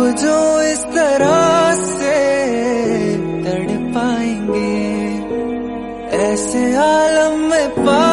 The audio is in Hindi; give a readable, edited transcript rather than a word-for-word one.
जो इस तरह से तड़ पाएंगे, ऐसे आलम में पा